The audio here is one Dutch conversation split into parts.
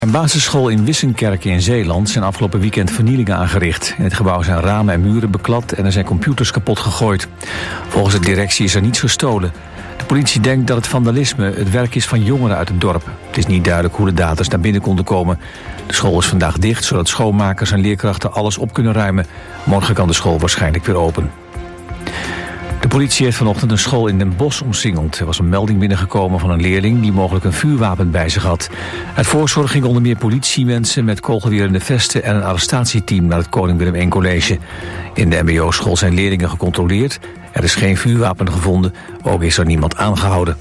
Een basisschool in Wissenkerke in Zeeland zijn afgelopen weekend vernielingen aangericht. In het gebouw zijn ramen en muren beklad en er zijn computers kapot gegooid. Volgens de directie is er niets gestolen. De politie denkt dat het vandalisme het werk is van jongeren uit het dorp. Het is niet duidelijk hoe de daders naar binnen konden komen. De school is vandaag dicht, zodat schoonmakers en leerkrachten alles op kunnen ruimen. Morgen kan de school waarschijnlijk weer open. De politie heeft vanochtend een school in Den Bosch omsingeld. Er was een melding binnengekomen van een leerling die mogelijk een vuurwapen bij zich had. Uit voorzorg gingen onder meer politiemensen met kogelwerende vesten en een arrestatieteam naar het Koning Willem I College. In de mbo-school zijn leerlingen gecontroleerd. Er is geen vuurwapen gevonden, ook is er niemand aangehouden.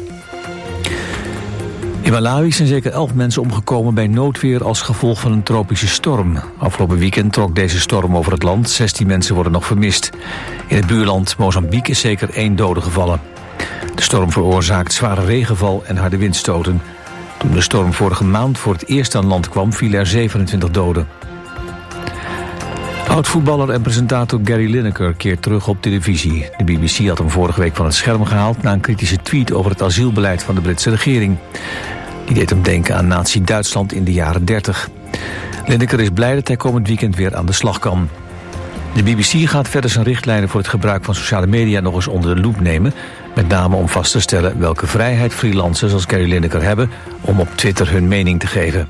In Malawi zijn zeker 11 mensen omgekomen bij noodweer als gevolg van een tropische storm. Afgelopen weekend trok deze storm over het land. 16 mensen worden nog vermist. In het buurland Mozambique is zeker 1 dode gevallen. De storm veroorzaakt zware regenval en harde windstoten. Toen de storm vorige maand voor het eerst aan land kwam, vielen er 27 doden. Oud-voetballer en presentator Gary Lineker keert terug op televisie. De BBC had hem vorige week van het scherm gehaald na een kritische tweet over het asielbeleid van de Britse regering. Die deed hem denken aan nazi-Duitsland in de jaren 30. Lineker is blij dat hij komend weekend weer aan de slag kan. De BBC gaat verder zijn richtlijnen voor het gebruik van sociale media nog eens onder de loep nemen. Met name om vast te stellen welke vrijheid freelancers als Gary Lineker hebben om op Twitter hun mening te geven.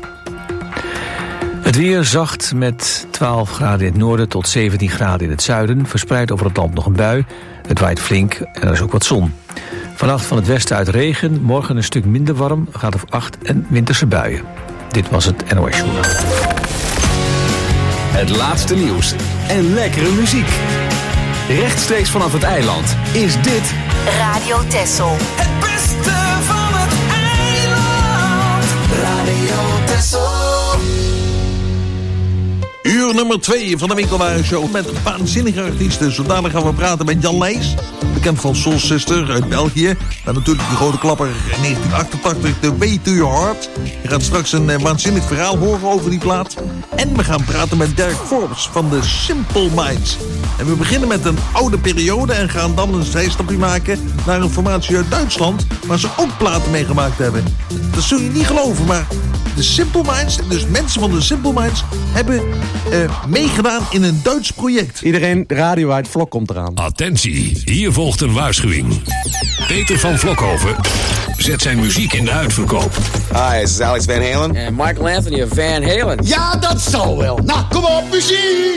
Het weer zacht met 12 graden in het noorden tot 17 graden in het zuiden. Verspreid over het land nog een bui. Het waait flink en er is ook wat zon. Vannacht van het westen uit regen, morgen een stuk minder warm, gaat of 8 en winterse buien. Dit was het NOS Journaal. Het laatste nieuws en lekkere muziek. Rechtstreeks vanaf het eiland is dit Radio Texel. Het beste van het eiland. Radio Texel. Uur nummer 2 van de Winkelwaren Show met waanzinnige artiesten. Zo dadelijk gaan we praten met Jan Leijs, bekend van Soul Sister uit België. Maar natuurlijk die grote klapper in 1988, The Way to Your Heart. Je gaat straks een waanzinnig verhaal horen over die plaat. En we gaan praten met Derek Forbes van de Simple Minds. En we beginnen met een oude periode en gaan dan een zijstapje maken naar een formatie uit Duitsland, waar ze ook platen meegemaakt hebben. Dat zul je niet geloven, maar de Simple Minds, dus mensen van de Simple Minds, hebben meegedaan in een Duits project. Iedereen, de radio uit, Vlok komt eraan. Attentie, hier volgt een waarschuwing. Peter van Vlokhoven zet zijn muziek in de uitverkoop. Hi, this is Alex Van Halen. En Michael Anthony of Van Halen. Ja, dat zal wel. Nou, kom op, muziek!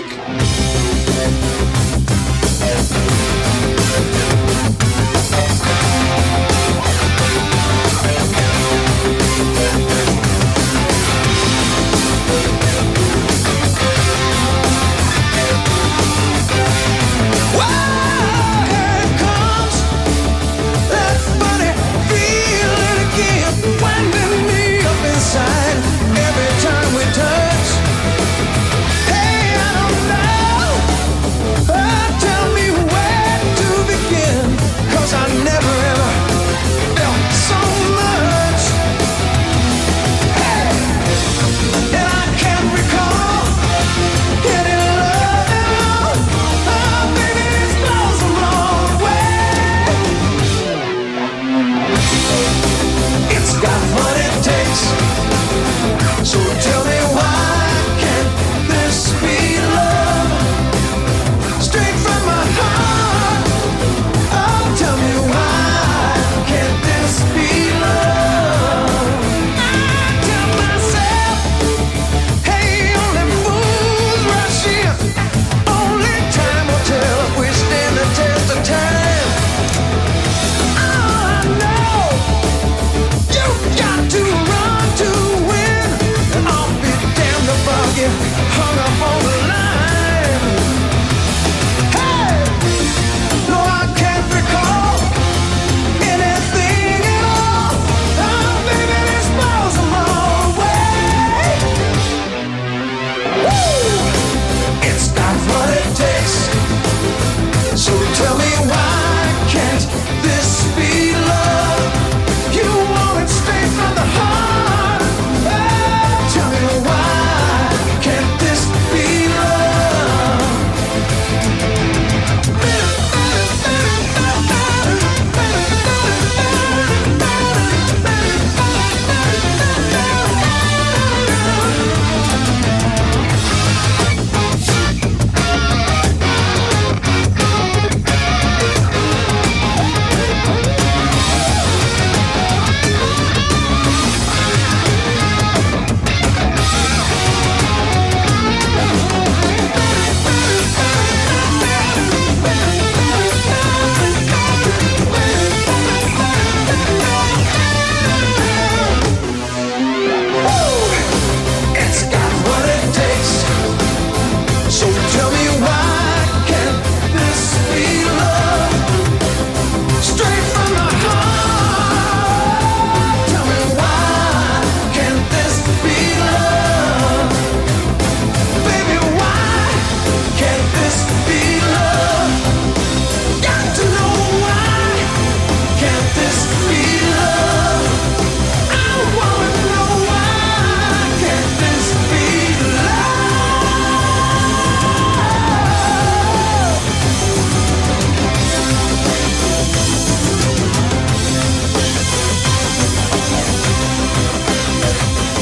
Hey, I don't know, but tell me where.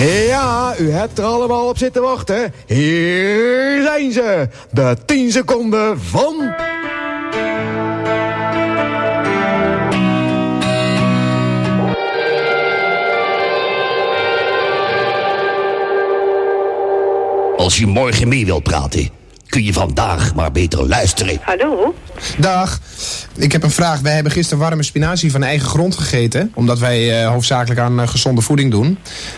Ja, u hebt er allemaal op zitten wachten. Hier zijn ze. De 10 seconden van... Als je morgen mee wilt praten, kun je vandaag maar beter luisteren. Hallo? Dag. Ik heb een vraag. Wij hebben gisteren warme spinazie van eigen grond gegeten. Omdat wij hoofdzakelijk aan gezonde voeding doen.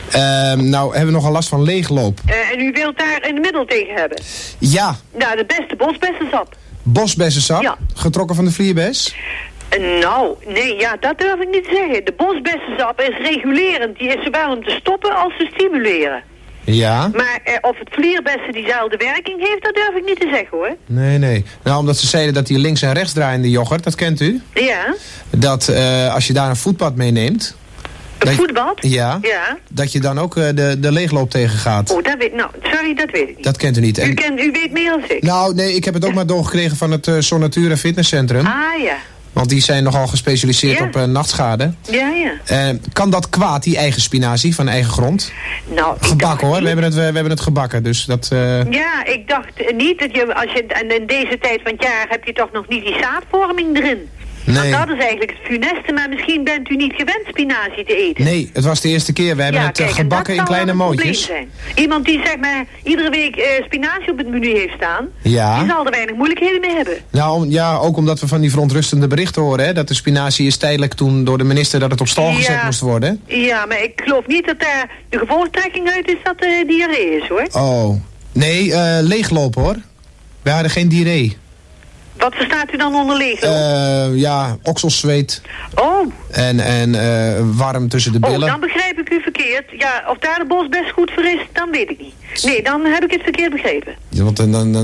Nou hebben we nogal last van leegloop. En u wilt daar een middel tegen hebben? Ja. Nou, de beste bosbessensap. Bosbessensap? Ja. Getrokken van de vlierbes? Nou, nee, ja, dat durf ik niet te zeggen. De bosbessensap is regulerend. Die is zowel om te stoppen als te stimuleren. Ja. Maar of het vlierbessen diezelfde werking heeft, dat durf ik niet te zeggen, hoor. Nee. Nou, omdat ze zeiden dat die links en rechts draaiende yoghurt, dat kent u? Ja. Dat als je daar een voetbad meeneemt... Een voetbad? Ja. Dat je dan ook de leegloop tegengaat. Oh, dat weet ik. Nou, sorry, dat weet ik niet. Dat kent u niet. U weet meer dan ik. Nou, nee, ik heb het ook maar doorgekregen van het Zon Natura Fitnesscentrum. Ah, ja. Want die zijn nogal gespecialiseerd op nachtschade. Ja. Kan dat kwaad, die eigen spinazie van eigen grond? Nou, gebakken hoor, we hebben het gebakken. Dus dat, Ja, ik dacht niet dat je, en in deze tijd van het jaar heb je toch nog niet die zaadvorming erin. Nee. Want dat is eigenlijk het funeste, maar misschien bent u niet gewend spinazie te eten. Nee, het was de eerste keer. We hebben het gebakken in kleine mootjes. Iemand die zeg maar iedere week spinazie op het menu heeft staan, ja. Die zal er weinig moeilijkheden mee hebben. Nou ja, ook omdat we van die verontrustende berichten horen, hè, dat de spinazie is tijdelijk toen door de minister dat het op stal gezet moest worden. Ja, maar ik geloof niet dat daar de gevolgtrekking uit is dat diarree is, hoor. Oh, nee, leeglopen hoor. We hadden geen diarree. Wat verstaat u dan onder leegloop? Ja, okselzweet. Oh. En warm tussen de billen. Oh, dan begrijp ik u verkeerd. Ja, of daar de bos best goed voor is, dan weet ik niet. Nee, dan heb ik het verkeerd begrepen. Ja, want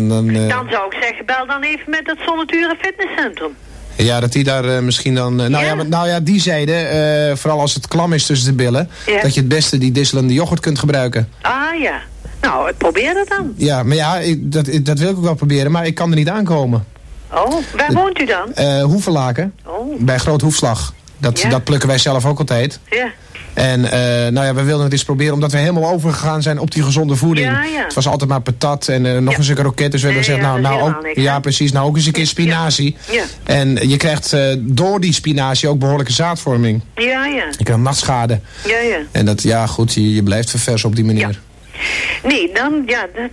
dan zou ik zeggen, bel dan even met het Zon Natura Fitnesscentrum. Ja, dat die daar misschien dan... Nou ja, die zeiden, vooral als het klam is tussen de billen... Ja. dat je het beste die disselende yoghurt kunt gebruiken. Ah ja. Nou, probeer dat dan. Ja, maar ja, dat wil ik ook wel proberen, maar ik kan er niet aankomen. Oh, waar woont u dan? Hoevelaken. Oh. Bij Groot Hoefslag. Dat plukken wij zelf ook altijd. Ja. En nou ja, we wilden het eens proberen omdat we helemaal overgegaan zijn op die gezonde voeding. Ja. Het was altijd maar patat en nog eens een roket. Dus we hebben gezegd, nou ook, niks, precies, nou ook eens een keer spinazie. Ja. En je krijgt door die spinazie ook behoorlijke zaadvorming. Ja. Je krijgt nachtschade. Ja. En dat, ja goed, je blijft verversen op die manier. Ja. Nee, dan,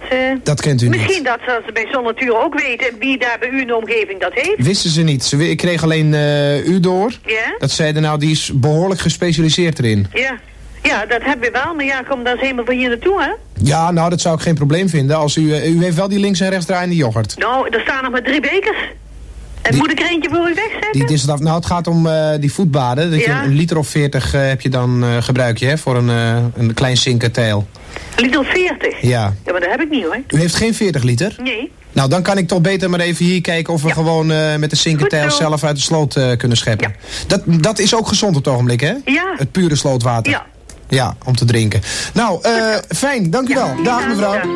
dat kent u niet. Misschien dat ze bij Zon Natura ook weten wie daar bij u in de omgeving dat heeft. Wisten ze niet. Ik kreeg alleen u door. Ja? Dat zeiden nou, die is behoorlijk gespecialiseerd erin. Ja, dat hebben we wel. Maar ja, kom dan eens helemaal van hier naartoe, hè? Ja, nou, dat zou ik geen probleem vinden. Als u heeft wel die links en rechts draaiende yoghurt. Nou, er staan nog maar 3 bekers. En moet ik er eentje voor u wegzetten? Nou, het gaat om die voetbaden. Dat je een liter of 40 heb je dan gebruik je, hè, voor een klein zinkerteil. Liter 40? Ja. Ja, maar dat heb ik niet, hoor. U heeft geen 40 liter? Nee. Nou, dan kan ik toch beter maar even hier kijken of we gewoon met de zinkerteil zelf uit de sloot kunnen scheppen. Ja. Dat is ook gezond op het ogenblik, hè? Ja. Het pure slootwater. Ja. Ja, om te drinken. Nou, fijn, dank u wel. Dag, mevrouw. Ja.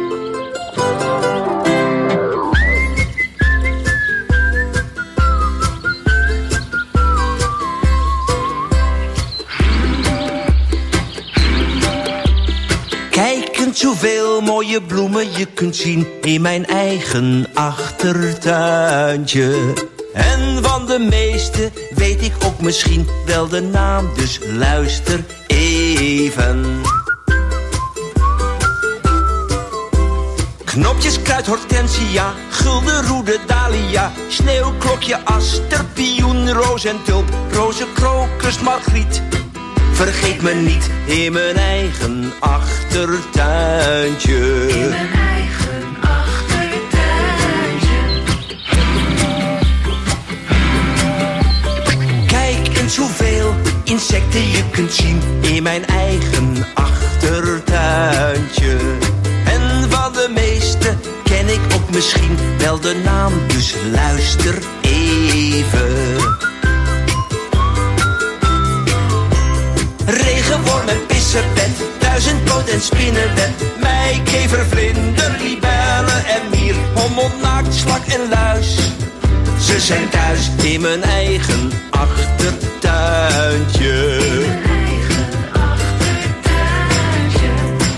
Kijkend zoveel mooie bloemen je kunt zien in mijn eigen achtertuintje. En van de meeste weet ik ook misschien wel de naam, dus luister even. Knopjes, kruid, hortensia, guldenroede, dahlia, sneeuwklokje, aster, pioen, roos en tulp, roze, krokus, margriet. Vergeet me niet in mijn eigen achtertuintje. In mijn eigen achtertuintje. Kijk eens hoeveel insecten je kunt zien in mijn eigen achtertuintje. En van de meeste ken ik ook misschien wel de naam, dus luister even. Regenworm en pissepet, duizendpoot en spinnenweb, meikever, vlinder, libellen en mier, hommel, naakt, slak en luis. Ze zijn thuis in mijn eigen achtertuintje. In mijn eigen achtertuintje.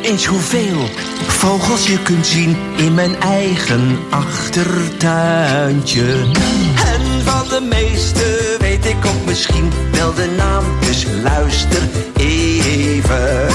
eens hoeveel vogels je kunt zien in mijn eigen achtertuintje. En van de meeste weet ik ook misschien wel de naam, dus luister even.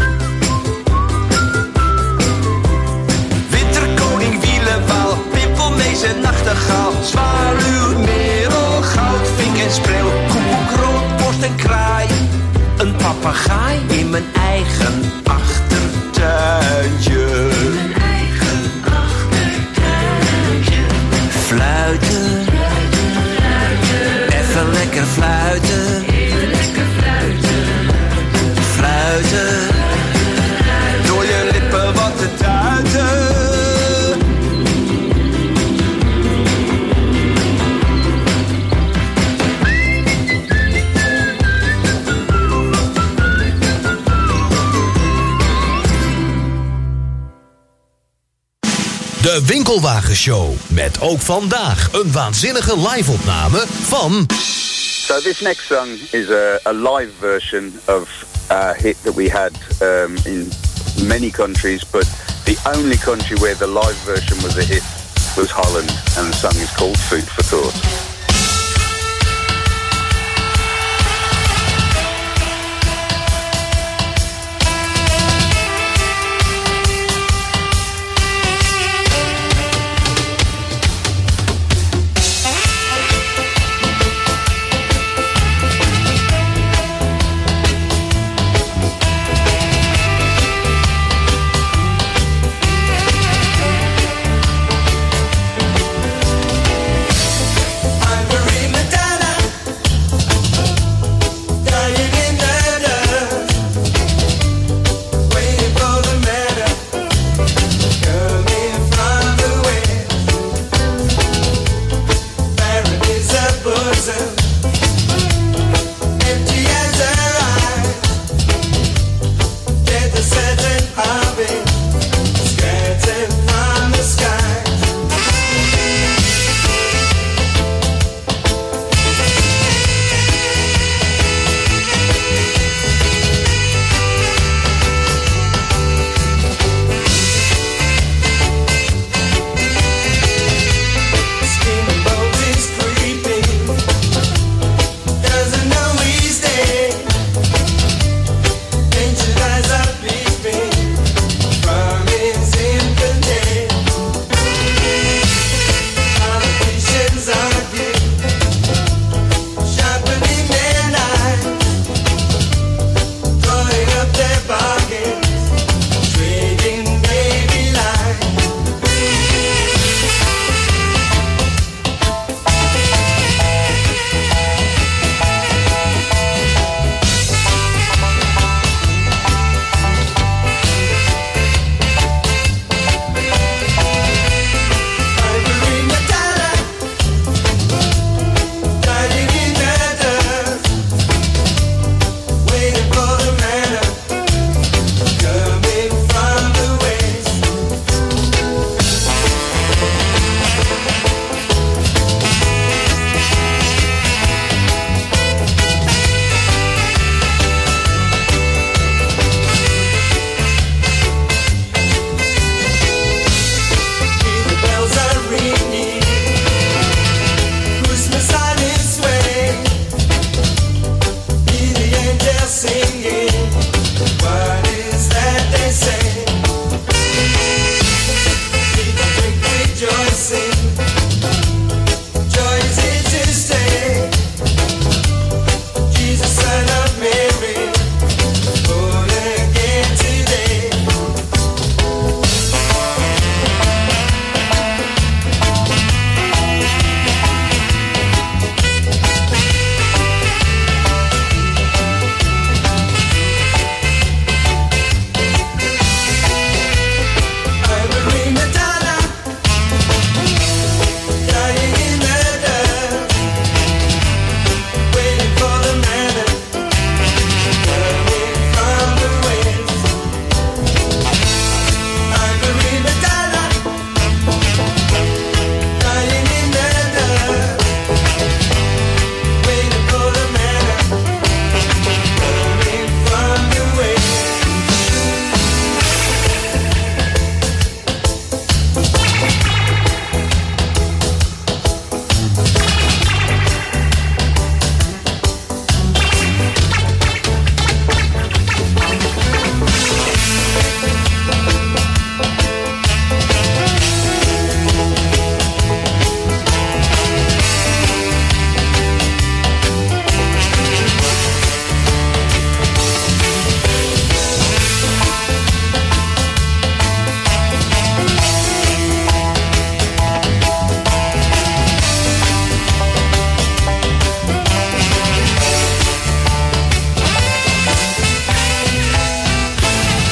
Winterkoning, wielenwaal, pimpelmees en nachtegaal, zwaluw, merel, goudvink en spreeuw, koekoek, roodborst en kraai. Een papegaai in mijn eigen achtertuintje. In mijn eigen achtertuintje. Fluiten. Fluiten, fluiten. Even lekker fluiten. Even lekker fluiten. Fluiten. Door je lippen wat te tuiten. De Winkelwagenshow. Met ook vandaag een waanzinnige live-opname van... So this next song is a live version of a hit that we had in many countries, but the only country where the live version was a hit was Holland, and the song is called Food for Thought.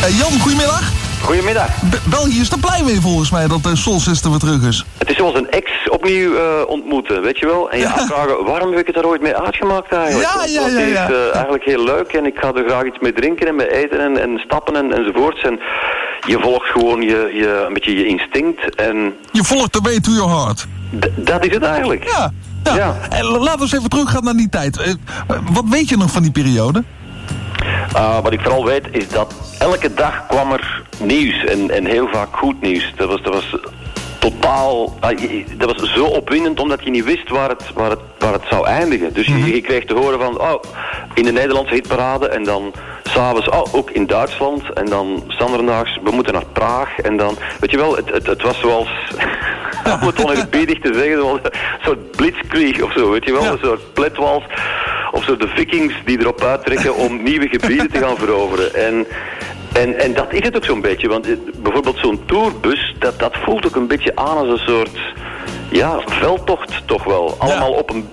Jan, goedemiddag. Goedemiddag. België is er blij mee volgens mij dat de Soul Sister weer terug is. Het is zoals een ex opnieuw ontmoeten, weet je wel? En je afvragen, waarom heb ik het er ooit mee uitgemaakt eigenlijk? Ja. Het is eigenlijk heel leuk en ik ga er graag iets mee drinken en mee eten en stappen enzovoorts. En je volgt gewoon een beetje je instinct en... Je volgt the way to your heart. Dat is het eigenlijk. Ja. En laten we eens even teruggaan naar die tijd. Wat weet je nog van die periode? Wat ik vooral weet is dat elke dag kwam er nieuws en heel vaak goed nieuws. Dat was totaal... dat was zo opwindend omdat je niet wist waar het zou eindigen. Dus je kreeg te horen van... in de Nederlandse hitparade en dan s'avonds ook in Duitsland. En dan standaardaags, we moeten naar Praag. En dan, weet je wel, het was zoals... om het oneerbiedig te zeggen, een soort blitzkrieg of zo, weet je wel. Een soort pletwals. Of zo de Vikings die erop uittrekken om nieuwe gebieden te gaan veroveren. En dat is het ook zo'n beetje, want bijvoorbeeld zo'n tourbus, dat voelt ook een beetje aan als een soort, veldtocht toch wel. Allemaal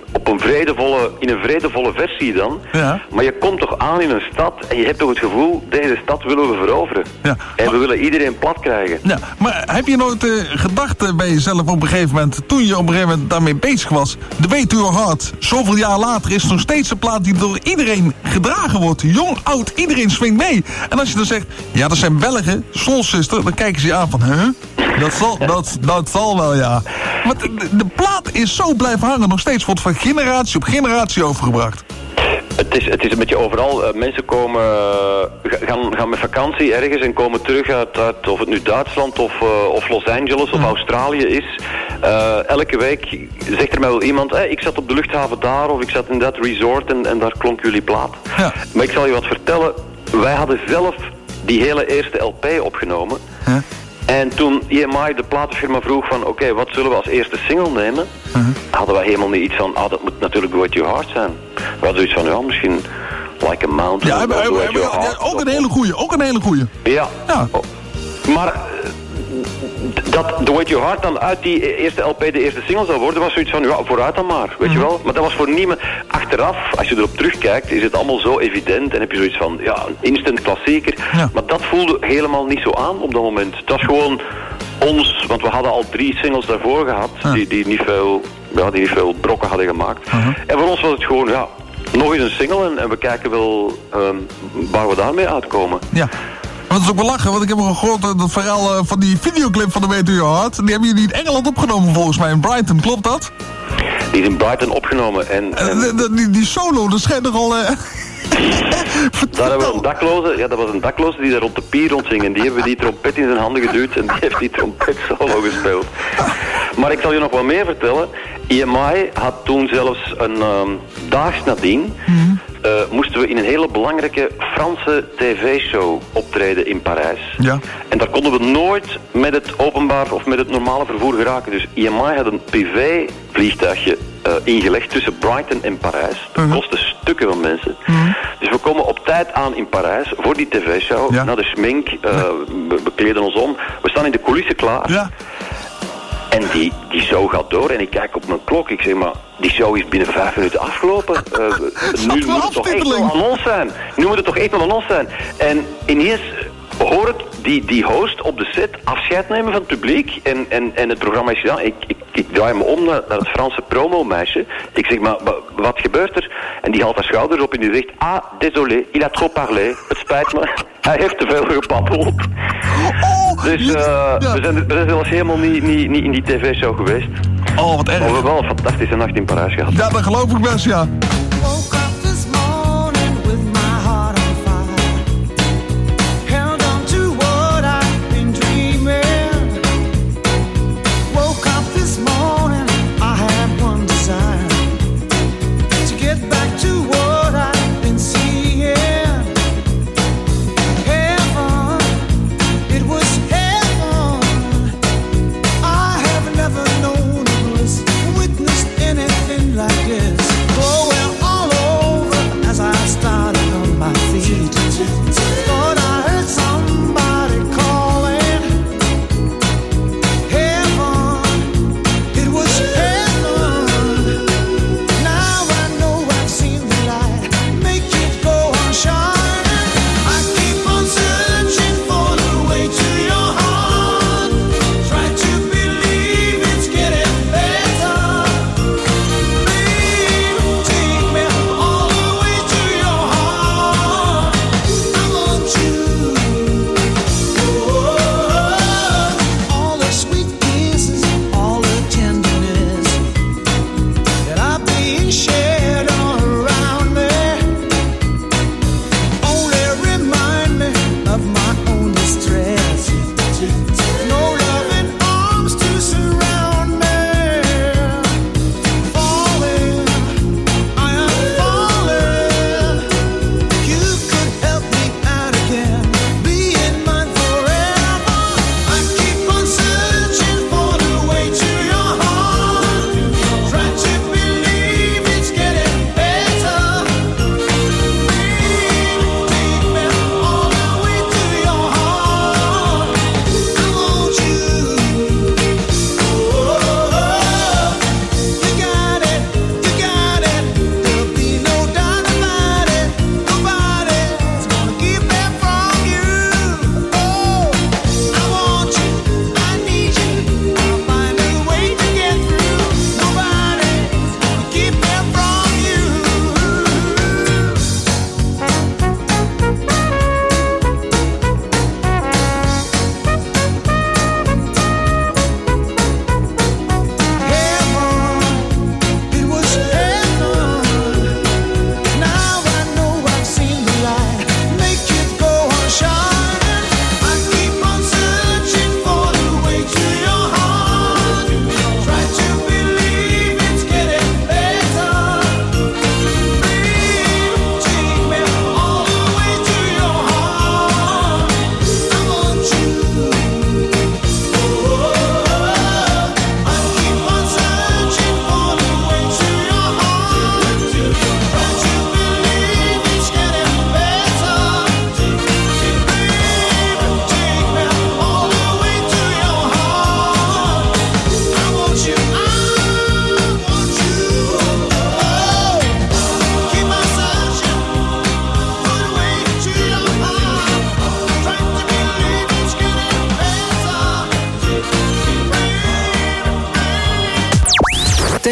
in een vredevolle versie dan. Ja. Maar je komt toch aan in een stad en je hebt toch het gevoel, deze stad willen we veroveren. Ja. En we willen iedereen plat krijgen. Ja, maar heb je nooit gedacht bij jezelf op een gegeven moment, toen je op een gegeven moment daarmee bezig was, The Way to Your Heart, zoveel jaar later is nog steeds een plaat die door iedereen gedragen wordt. Jong, oud, iedereen swingt mee. En als je dan zegt, ja, dat zijn Belgen, Soul Sister, dan kijken ze je aan van, dat zal wel, ja. Maar de plaat is zo blijven hangen, nog steeds wordt van generatie op generatie overgebracht. Het is een beetje overal. Mensen gaan met vakantie ergens en komen terug uit of het nu Duitsland of Los Angeles of Australië is. Elke week zegt er mij wel iemand, ik zat op de luchthaven daar of ik zat in dat resort en daar klonk jullie plaat. Ja. Maar ik zal je wat vertellen. Wij hadden zelf die hele eerste LP opgenomen. Huh? En toen EMI, de platenfirma, vroeg van oké, wat zullen we als eerste single nemen? Hadden wij helemaal niet iets van, dat moet natuurlijk Go At Your Heart zijn. We hadden zoiets van, misschien Like a Mountain. Ook een hele goeie. Ja. Maar dat The Way To Your Heart dan uit die eerste LP de eerste single zou worden, was zoiets van, vooruit dan maar, weet je wel. Maar dat was voor niemand. Achteraf, als je erop terugkijkt, is het allemaal zo evident en heb je zoiets van, een instant klassieker. Ja. Maar dat voelde helemaal niet zo aan op dat moment. Het was gewoon ons, want we hadden al 3 singles daarvoor gehad, die niet veel brokken hadden gemaakt. En voor ons was het gewoon, nog eens een single en we kijken wel waar we daarmee uitkomen. Ja. Maar dat is ook wel lachen, want ik heb nog gehoord dat verhaal van die videoclip van The Way To Your Heart. Die hebben jullie in Engeland opgenomen volgens mij, in Brighton, klopt dat? Die is in Brighton opgenomen en die solo, dat schijnt nogal... Daar hebben we een dakloze, dat was een dakloze die daar rond de pier rondzing. En die hebben die trompet in zijn handen geduwd en die heeft die trompet solo gespeeld. Maar ik zal je nog wat meer vertellen. EMI had toen zelfs een daags nadien... moesten we in een hele belangrijke Franse tv-show optreden in Parijs. Ja. En daar konden we nooit met het openbaar of met het normale vervoer geraken. Dus EMI had een privé-vliegtuigje ingelegd tussen Brighton en Parijs. Dat kostte stukken van mensen. Dus we komen op tijd aan in Parijs voor die tv-show. Ja. Naar de schmink, we kleden ons om. We staan in de coulissen klaar. Ja. En die show gaat door en ik kijk op mijn klok. Ik zeg, maar die show is binnen 5 minuten afgelopen. Nu moet het toch echt wel aan ons zijn. Nu moet het toch echt wel aan ons zijn. En ineens hoor ik die host op de set afscheid nemen van het publiek. En het programma is gedaan. Ik draai me om naar het Franse promomeisje. Ik zeg, maar wat gebeurt er? En die haalt haar schouders op en die zegt, désolé, il a trop parlé. Het spijt me. Hij heeft te veel gebabbeld. Dus we zijn zelfs helemaal niet in die tv-show geweest. Oh, wat erg. Maar we hebben wel een fantastische nacht in Parijs gehad. Ja, dat geloof ik best, ja. Like this. Oh well.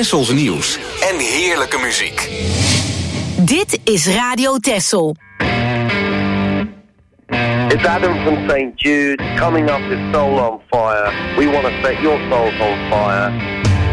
Tessels nieuws en heerlijke muziek. Dit is Radio Tessel. It's Adam from St. Jude, coming up with Soul on Fire. We want to set your souls on fire.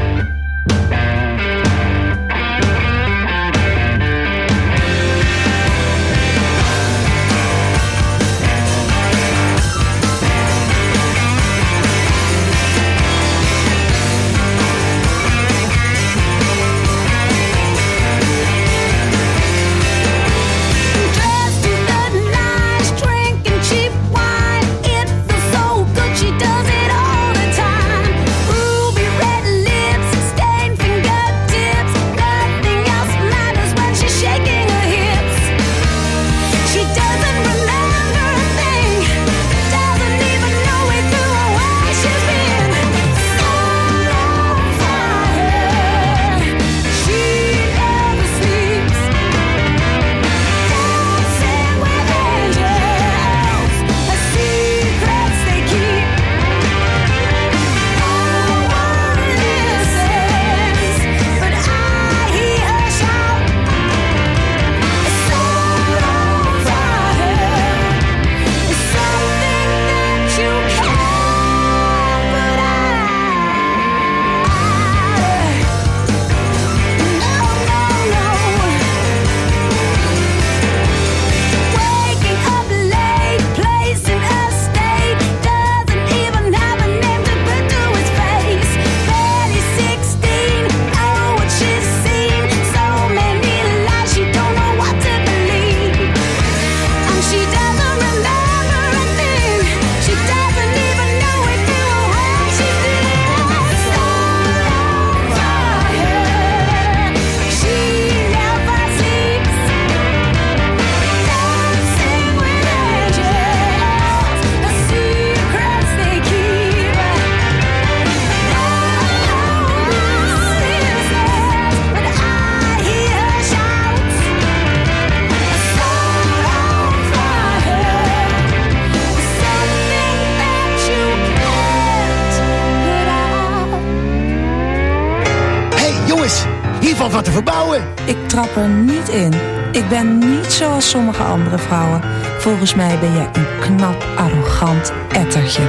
Wat te verbouwen. Ik trap er niet in. Ik ben niet zoals sommige andere vrouwen. Volgens mij ben jij een knap, arrogant ettertje.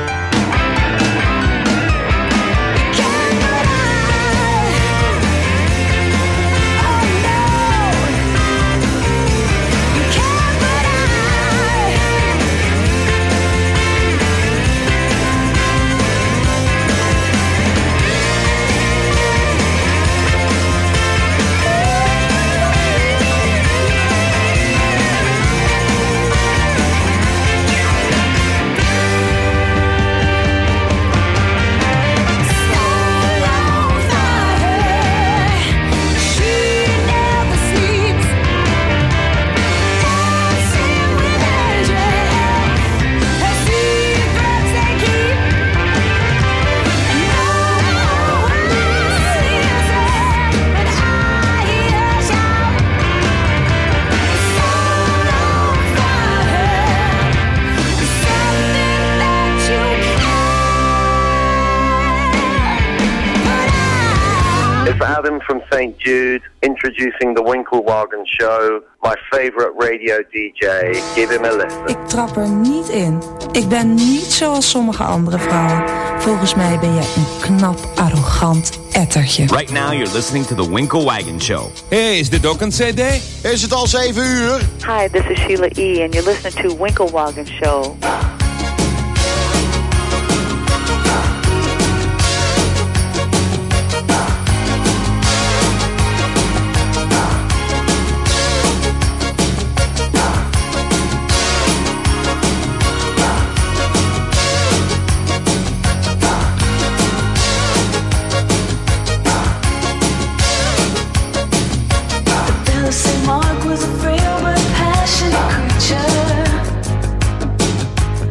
Adam from St. Jude, introducing the Winklewagen Show, my favorite radio DJ. Give him a listen. Ik trap er niet in. Ik ben niet zoals sommige andere vrouwen. Volgens mij ben jij een knap, arrogant ettertje. Right now you're listening to the Winklewagen Show. Hey, is dit ook een CD? Is het al 7 uur? Hi, this is Sheila E. and you're listening to Winklewagen Show. Mark was a frail but passionate creature.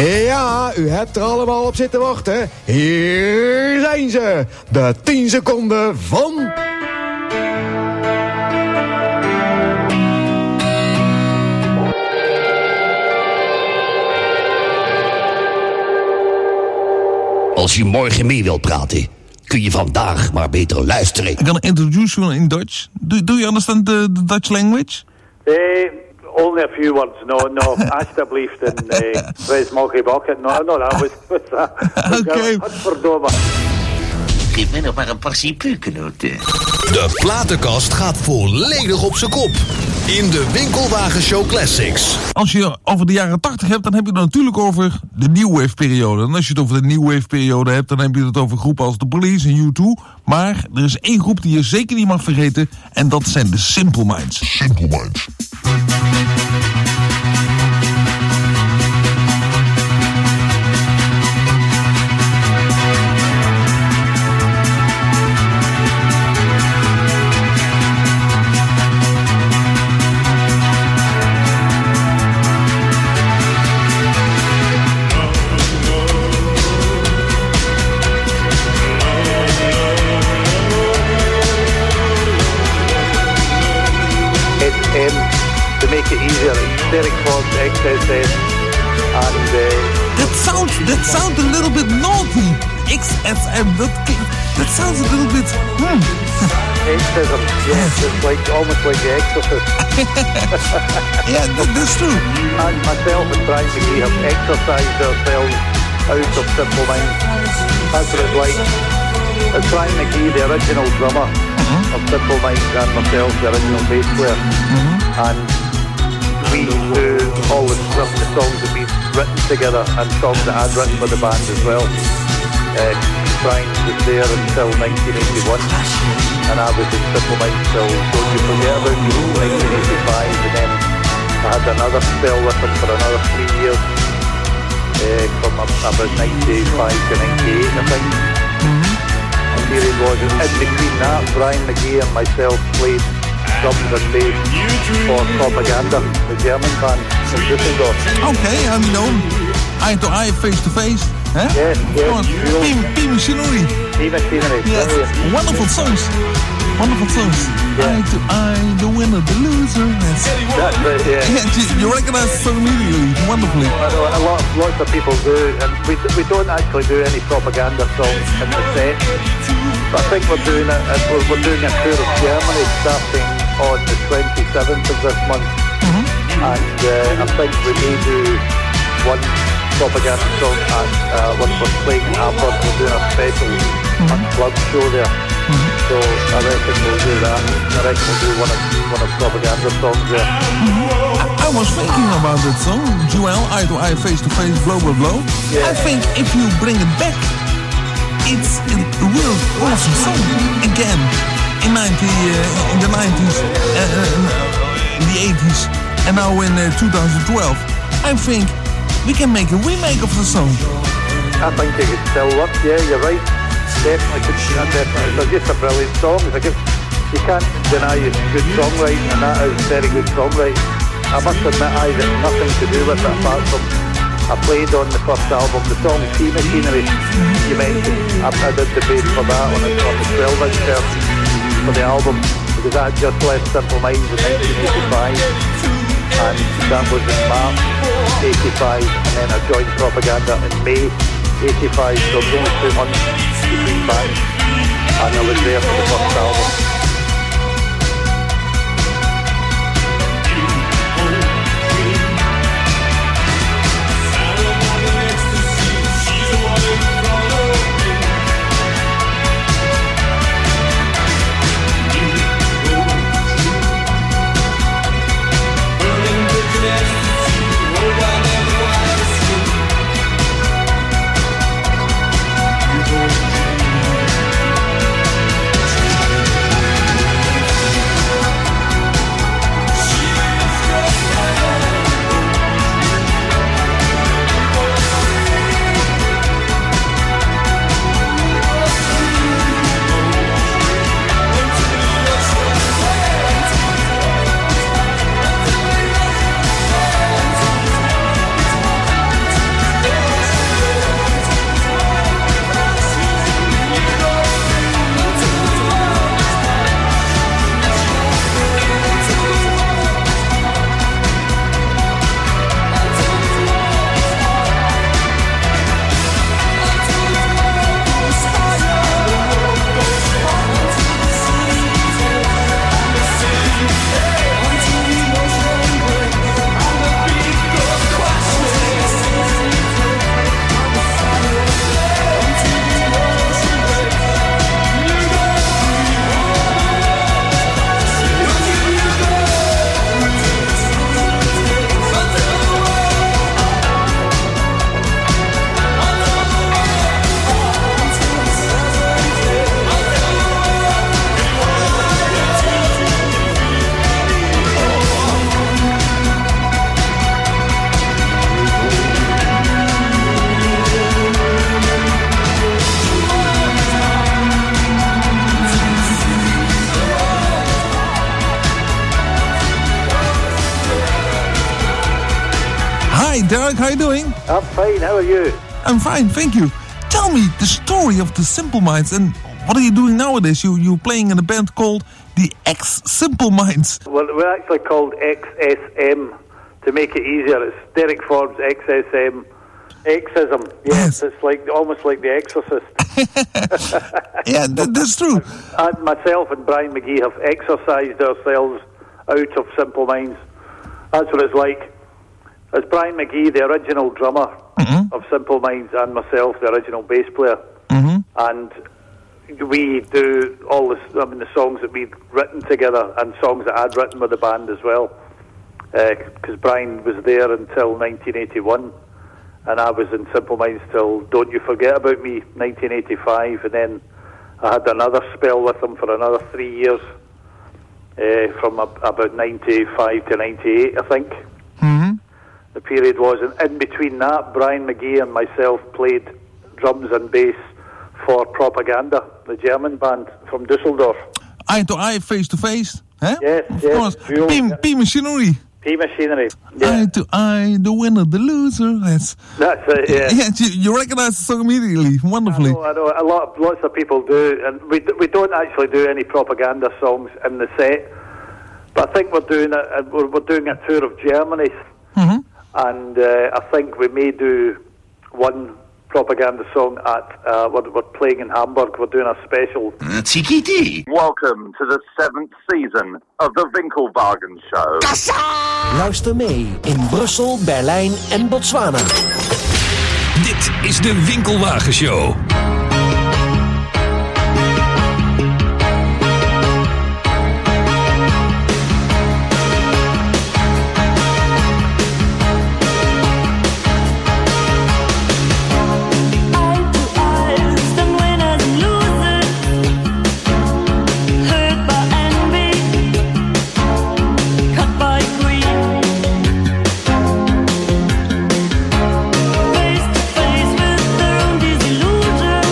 Ja, u hebt er allemaal op zitten wachten. Hier zijn ze. De 10 seconden van... Als je morgen mee wilt praten, kun je vandaag maar beter luisteren. I can introduce you in Dutch. Do you understand the Dutch language? Only a few words. No. Alsjeblieft. En wees mogelijk bakken. No, dat was... Oké. Godverdomme. Geef mij nog maar een portie pukenoten. De platenkast gaat volledig op zijn kop. In de Winkelwagenshow Classics. Als je over de jaren 80 hebt, dan heb je het natuurlijk over de New Wave periode. En als je het over de New Wave periode hebt, dan heb je het over groepen als The Police en U2. Maar er is één groep die je zeker niet mag vergeten. En dat zijn de Simple Minds. Simple Minds. To make it easier, Hysteric Fog, XSF, and... That sounds a little bit naughty. XSF, that sounds a little bit... Exorcism, yes, it's like, almost like The Exorcist. Yeah, that's true. And myself and Brian McGee have exercised ourselves out of Simple Minds. That's what it's like. It's Brian McGee, the original drummer of Simple Minds, and myself, the original bass player. And we do all the songs that we've written together and songs that I'd written for the band as well. Brian was there until 1981 and I was in Simple Minds till Don't You Forget About Me in 1985, and then I had another spell with him for another 3 years from about 95 to 98 I think. And here it was. In between that, Brian McGee and myself played drums and bass for Propaganda, the German band in Düsseldorf. Okay, eye to eye, face to face. Huh? Yes. P-Machinery. P-Machinery. Yes. Wonderful songs. Yeah. Eye to eye, the winner, the loser. Yes. That's it, yeah. You recognize the song immediately, wonderfully. Lots of people do, and we don't actually do any Propaganda songs in the set. But I think we're doing a tour of Germany starting on the 27th of this month. And I think we may do one Propaganda song at when we're playing in Hamburg. We're doing a special unplugged show there. So I reckon we'll do that. I reckon we'll do one of Propaganda songs there. I was thinking about that song, Joel, eye to eye, face to face, blow, blow, blow. Yeah. I think if you bring it back, it's a real awesome song again. In the 90s, in the 80s, and now in 2012. I think we can make a remake of the song. I think it could still work, yeah, you're right. Definitely. It's just a brilliant song. You can't deny it's good songwriting, and that is very good songwriting. I must admit, I had nothing to do with it apart from I played on the first album, the song P-Machinery, you mentioned. I did the bass for that on the 12-inch version for the album, because I had just left Simple Minds in 1985, and that was in March 85, and then I joined Propaganda in May 85, so it was only 2 months between bands, and I was there for the first album. Hi, Derek, how are you doing? I'm fine, how are you? I'm fine, thank you. Tell me the story of the Simple Minds and what are you doing nowadays? You're playing in a band called the X Simple Minds. Well, we're actually called XSM to make it easier. It's Derek Forbes, XSM, Exism. Yes, it's like almost like The Exorcist. Yeah, that's true. And myself and Brian McGee have exorcised ourselves out of Simple Minds. That's what it's like. As Brian McGee, the original drummer of Simple Minds, and myself, the original bass player. And we do all the songs that we'd written together and songs that I'd written with the band as well. Because Brian was there until 1981, and I was in Simple Minds till Don't You Forget About Me, 1985, and then I had another spell with him for another 3 years, from about 95 to 98, I think. The period was, and in between that, Brian McGee and myself played drums and bass for Propaganda, the German band from Dusseldorf. Eye to eye, face to face. Huh? Yes, of course. P Machinery. P Machinery. Yeah. Eye to eye, the winner, the loser. That's it. Yeah. Yeah, you recognize the song immediately. Wonderfully. I know. Lots of people do, and we don't actually do any Propaganda songs in the set. But I think we're doing a tour of Germany, and I think we may do one Propaganda song at we're playing in Hamburg. We're doing a special. Welcome to the 7th season of the Winkelwagen Show. Luister mee in Brussel, Berlijn en Botswana. Dit is de Winkelwagen Show. Face to face with their own disillusion.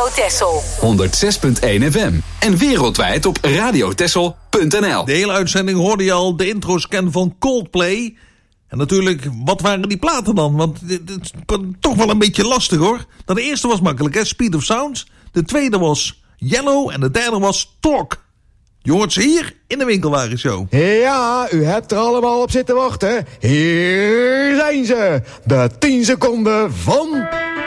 Radio Texel. 106.1 FM. En wereldwijd op radiotexel.nl. De hele uitzending hoorde je al de intro-scan van Coldplay. En natuurlijk, wat waren die platen dan? Want het is toch wel een beetje lastig hoor. Nou, de eerste was makkelijk, hè? Speed of Sound. De tweede was Yellow. En de derde was Talk. Je hoort ze hier in de Winkelwagenshow. Ja, u hebt er allemaal op zitten wachten. Hier zijn ze. De 10 seconden van...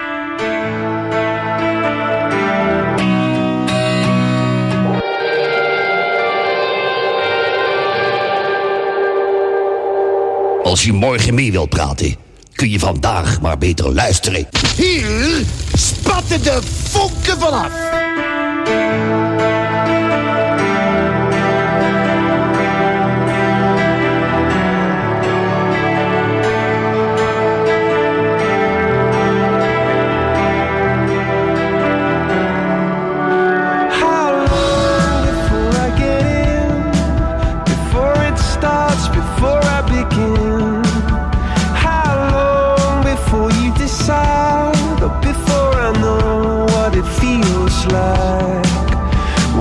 Als je morgen mee wilt praten, kun je vandaag maar beter luisteren. Hier spatten de vonken vanaf. Before I know what it feels like,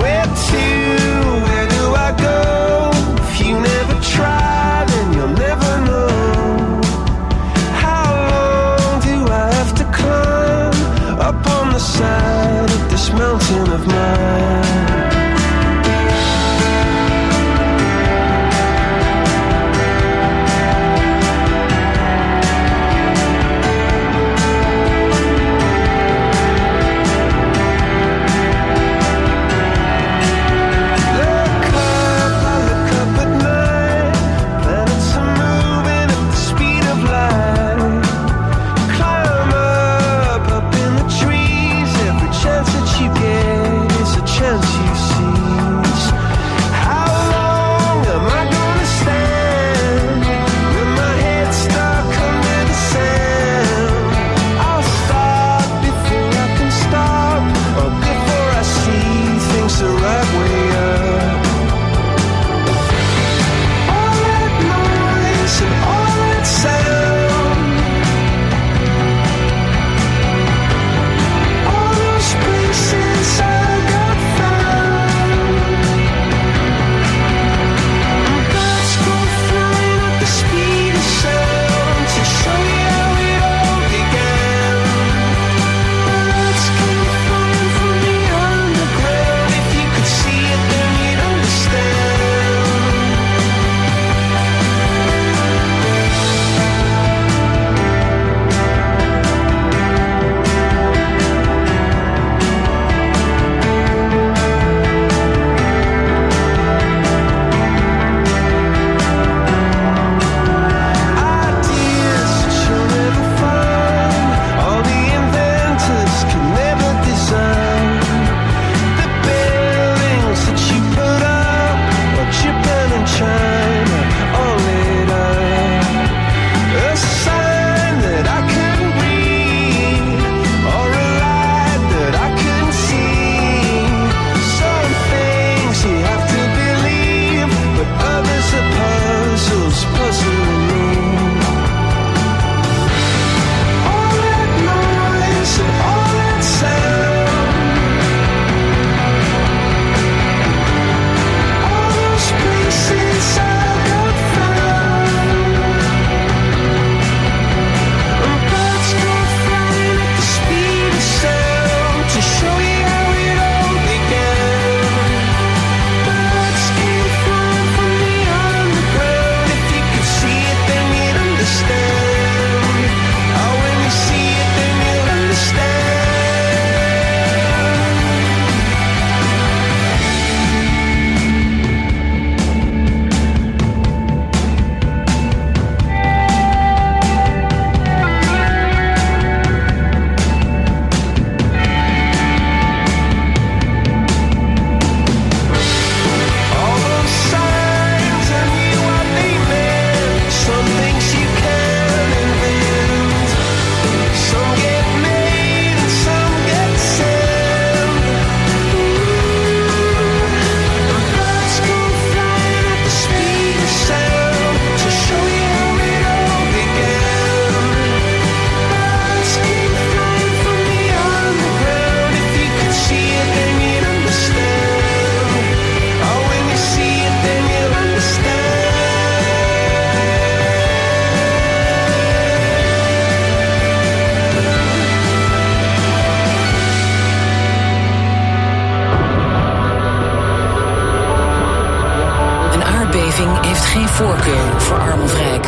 voorkeur voor arm of rijk.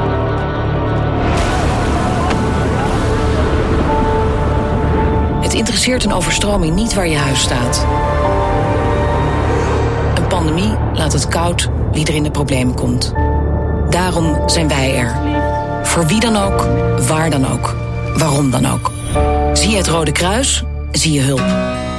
Het interesseert een overstroming niet waar je huis staat. Een pandemie laat het koud wie er in de problemen komt. Daarom zijn wij er. Voor wie dan ook, waar dan ook, waarom dan ook. Zie je het Rode Kruis, zie je hulp.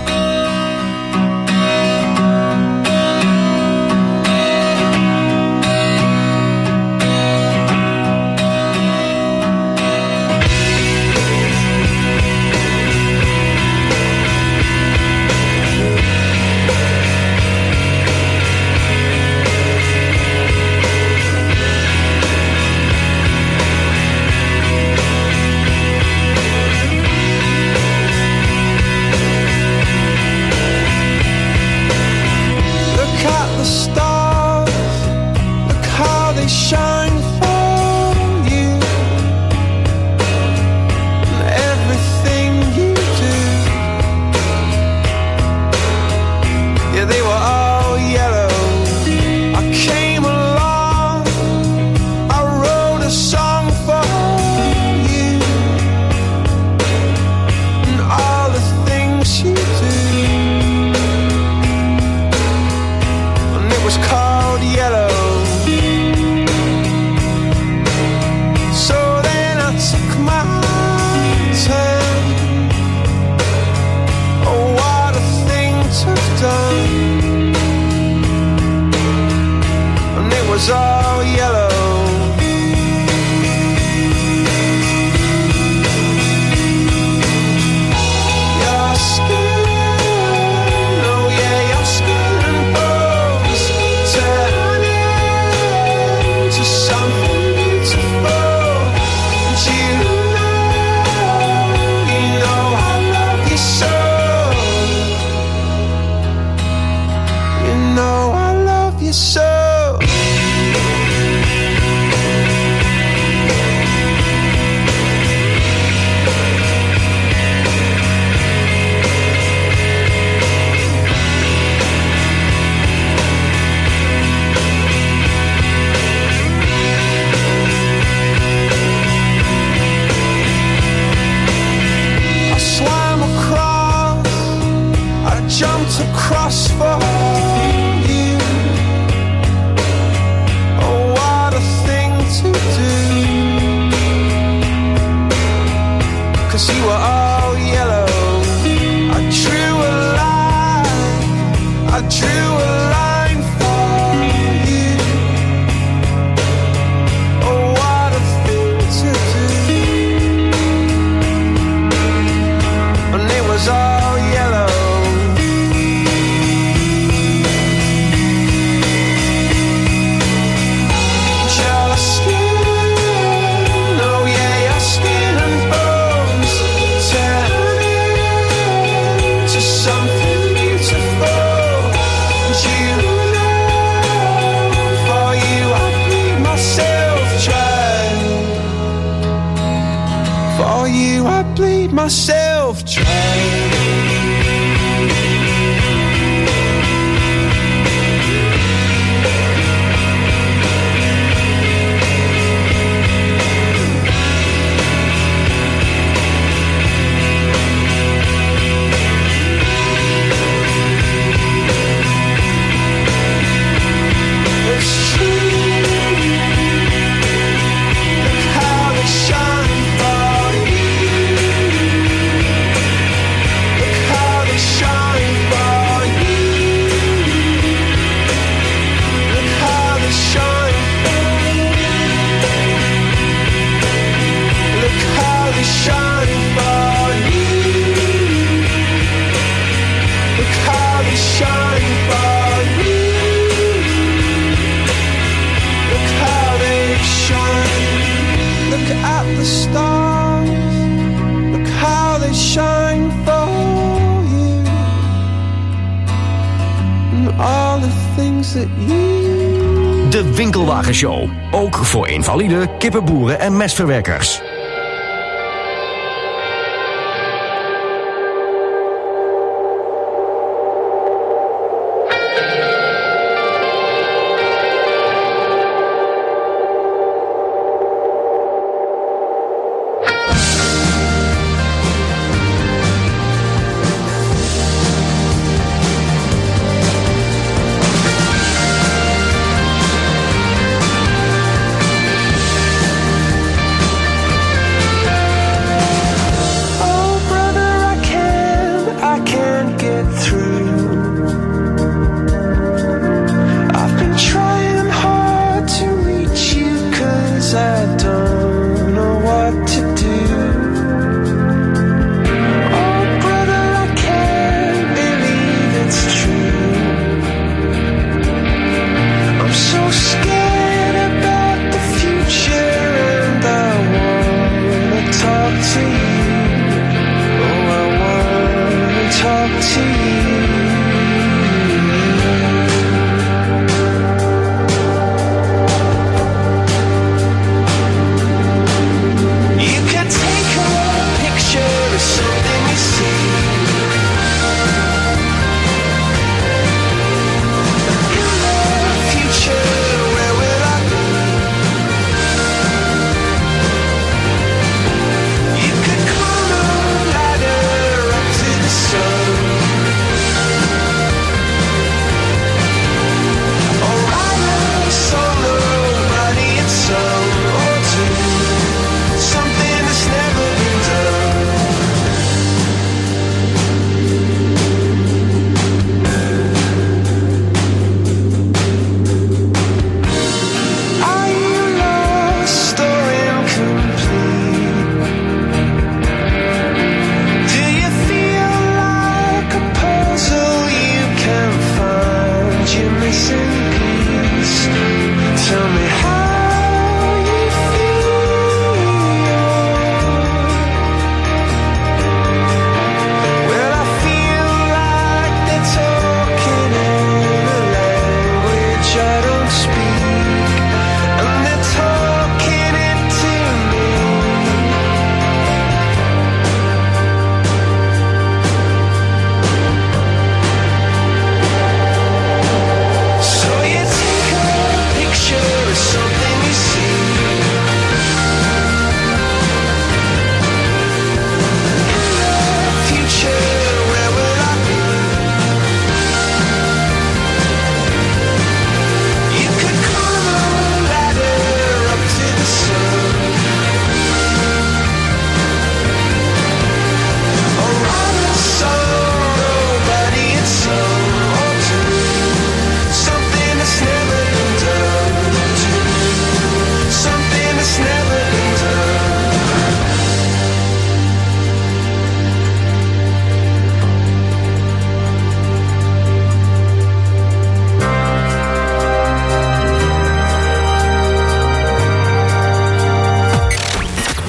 De Winkelwagenshow. Ook voor invaliden, kippenboeren en mestverwerkers.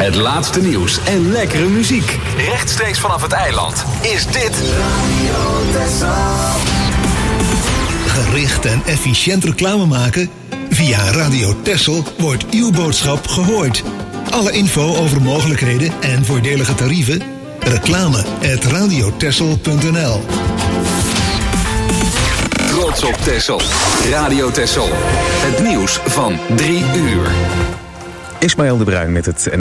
Het laatste nieuws en lekkere muziek. Rechtstreeks vanaf het eiland is dit Radio Texel. Gericht en efficiënt reclame maken? Via Radio Texel wordt uw boodschap gehoord. Alle info over mogelijkheden en voordelige tarieven? reclame@radiotexel.nl. Trots op Texel. Radio Texel. Het nieuws van 3 uur. Ismaël de Bruin met het